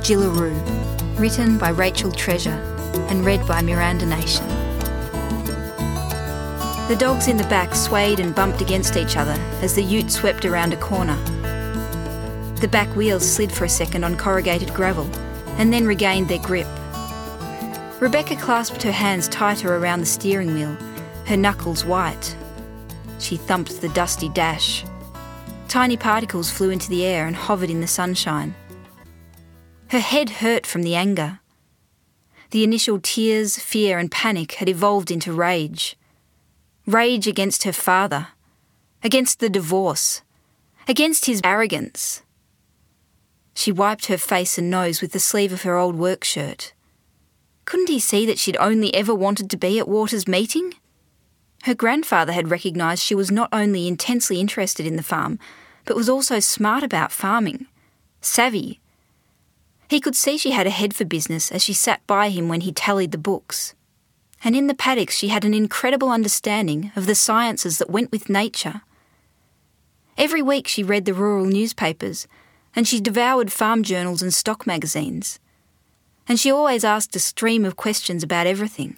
Jillaroo, written by Rachel Treasure and read by Miranda Nation. The dogs in the back swayed and bumped against each other as the ute swept around a corner. The back wheels slid for a second on corrugated gravel and then regained their grip. Rebecca clasped her hands tighter around the steering wheel, her knuckles white. She thumped the dusty dash. Tiny particles flew into the air and hovered in the sunshine. Her head hurt from the anger. The initial tears, fear and panic had evolved into rage. Rage against her father, against the divorce, against his arrogance. She wiped her face and nose with the sleeve of her old work shirt. Couldn't he see that she'd only ever wanted to be at Waters' meeting? Her grandfather had recognised she was not only intensely interested in the farm, but was also smart about farming. Savvy. He could see she had a head for business as she sat by him when he tallied the books. And in the paddocks she had an incredible understanding of the sciences that went with nature. Every week she read the rural newspapers, and she devoured farm journals and stock magazines. And she always asked a stream of questions about everything.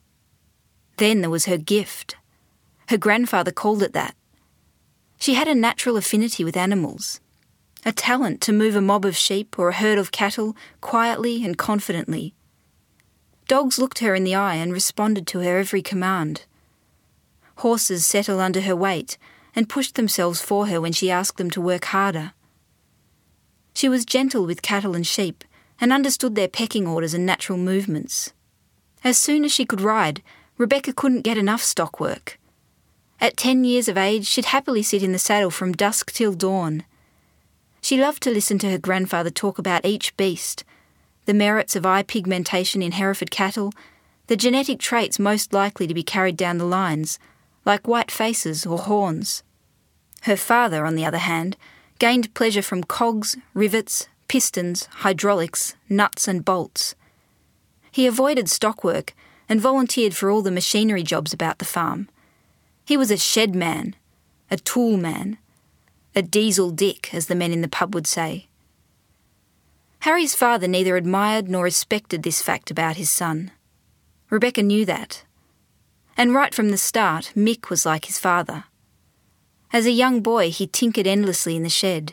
Then there was her gift. Her grandfather called it that. She had a natural affinity with animals, a talent to move a mob of sheep or a herd of cattle quietly and confidently. Dogs looked her in the eye and responded to her every command. Horses settled under her weight and pushed themselves for her when she asked them to work harder. She was gentle with cattle and sheep and understood their pecking orders and natural movements. As soon as she could ride, Rebecca couldn't get enough stock work. At 10 years of age, she'd happily sit in the saddle from dusk till dawn. She loved to listen to her grandfather talk about each beast, the merits of eye pigmentation in Hereford cattle, the genetic traits most likely to be carried down the lines, like white faces or horns. Her father, on the other hand, gained pleasure from cogs, rivets, pistons, hydraulics, nuts and bolts. He avoided stock work and volunteered for all the machinery jobs about the farm. He was a shed man, a tool man, a diesel dick, as the men in the pub would say. Harry's father neither admired nor respected this fact about his son. Rebecca knew that. And right from the start, Mick was like his father. As a young boy, he tinkered endlessly in the shed.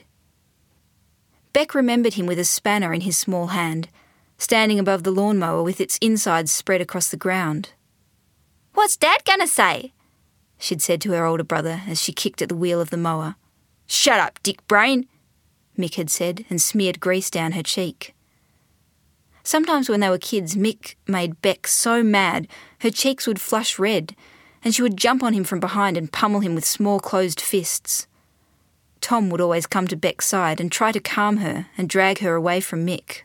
Beck remembered him with a spanner in his small hand, standing above the lawnmower with its insides spread across the ground. "What's Dad gonna say?" she'd said to her older brother as she kicked at the wheel of the mower. "Shut up, dick brain," Mick had said and smeared grease down her cheek. Sometimes when they were kids, Mick made Beck so mad her cheeks would flush red and she would jump on him from behind and pummel him with small closed fists. Tom would always come to Beck's side and try to calm her and drag her away from Mick.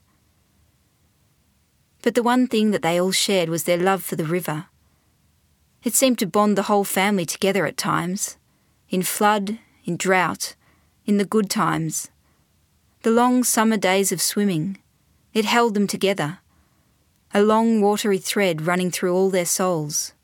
But the one thing that they all shared was their love for the river. It seemed to bond the whole family together at times, in flood, in drought, in the good times. The long summer days of swimming, it held them together, a long watery thread running through all their souls.